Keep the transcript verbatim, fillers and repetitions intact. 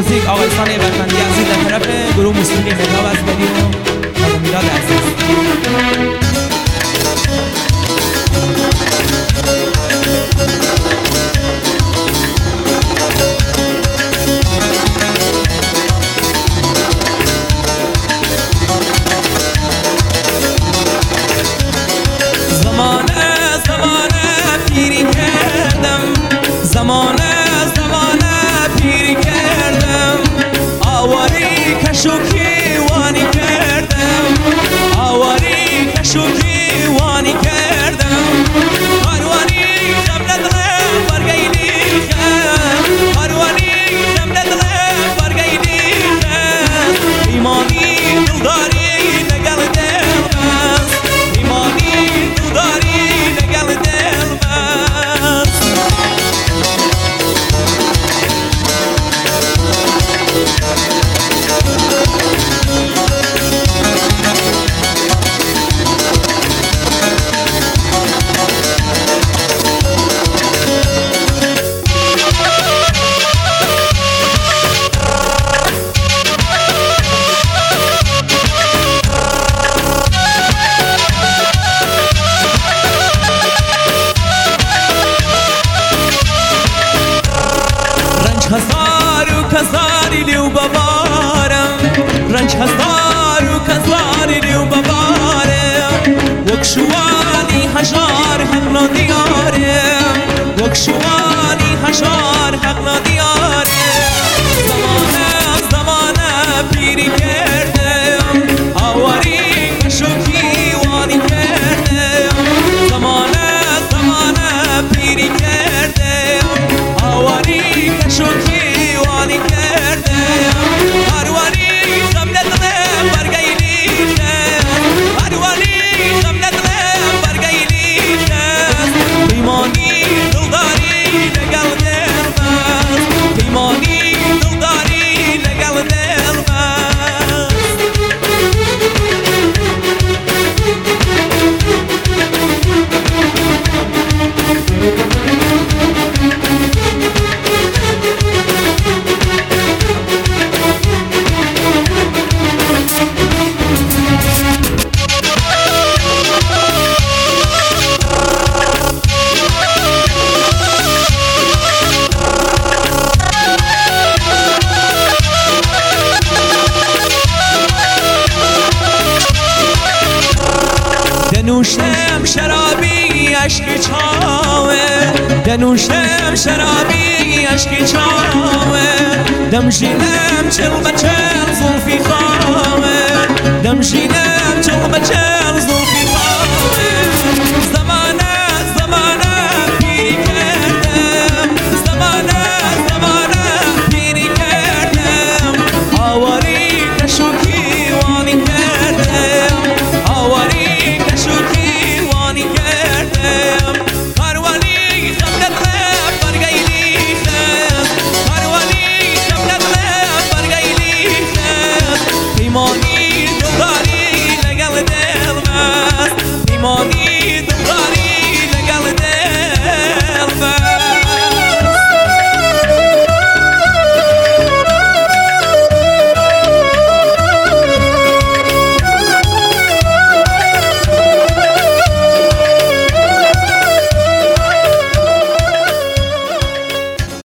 موزیک آقای سانی وطنی عزیز در طرف گروه موسیقی مهراب از بدی و میلاد عزیز. زمانه زمانه پیری کردم، زمانه زمانه پیری کردم، آواری کشوکی وانی کردم، آواری کشوکی وانی کردم، کاروانی جملت غیر برگیدی خم، کاروانی جملت غیر برگیدی خم، ایمانی دلداری نگل دل بس، ایمانی دلداری نگل دل بس. هزار و کزاری لیو ببارم، رنج هزار و کزاری لیو ببارم، وکشوانی هشار حق ندیارم، وکشوانی هشار حق ندیارم. زمانه زمانه پیری کردم، آواری کشوکی وانی کردم، زمانه زمانه پیری کردم، آواری کشوکی وانی کردم، آروانی جملت غم برگیدی خم، آروانی جملت غم برگیدی خم، پیمانی دلداری نگل دل بس، پیمانی دلداری نگل دل بس. دنوشم شرابی اشکی چاوه، دنوشم شرابی اشکی چاوه، دمشینم چل بچل زلفی خواوه، دمشینم چل بچل زلفی